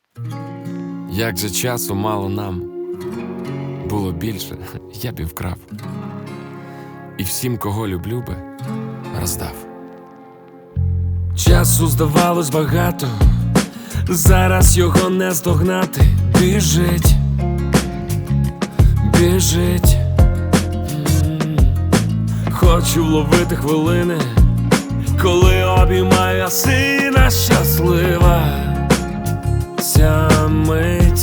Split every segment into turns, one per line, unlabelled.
Як же часу мало нам, було більше, я б і вкрав, і всім, кого люблю би, роздав. Часу здавалось багато, зараз його не здогнати. Біжить, біжить. Хочу вловити хвилини, коли обіймає сина щаслива ця мить.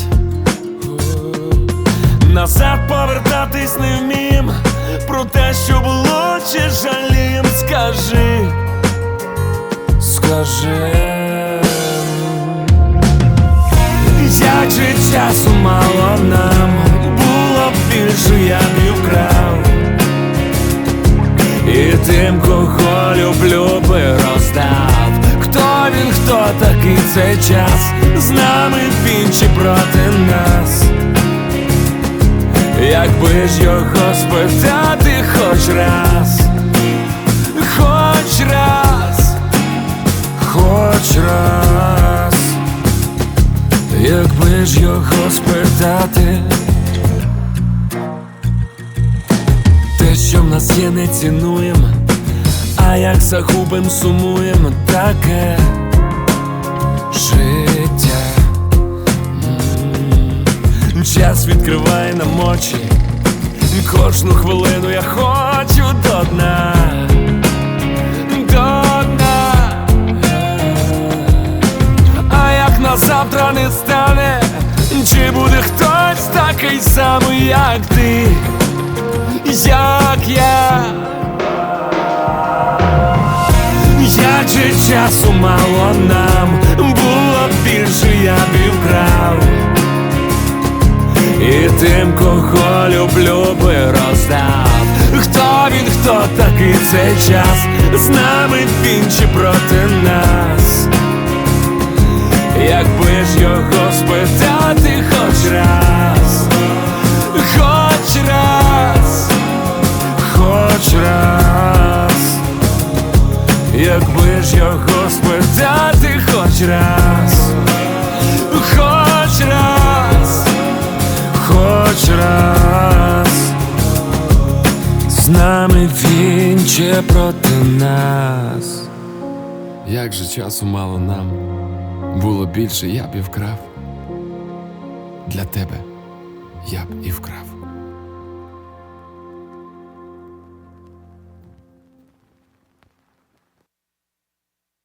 Назад повертатись не вмім, про те, що було, чи жалім. Скажи, скажи, як же часу мало нам, було б більше, я б і вкрав, і тим, кого люблю, би роздав. Хто він, хто такий цей час, з нами він чи проти нас? Якби ж його спитати хоч раз, хоч раз, хоч раз, якби ж його спитати. Те, що в нас є, не цінуєм, а як загубим, сумуєм. Таке життя. Час відкриває нам очі, кожну хвилину я хочу до дна, до дна. А як на завтра не стане, чи буде хтось такий самий, як ти, як я? Як же часу мало нам, було б більше, я б і вкрав, і тим, кого люблю, би роздав. Хто він, хто такий цей час, з нами він чи проти нас? Якби ж його спитати хоч раз, хоч раз, хоч раз, якби ж його спитати хоч раз, хоч раз, хоч раз, з нами він чи проти нас? Як же часу мало нам, було більше, я б і вкрав, для тебе я б і вкрав.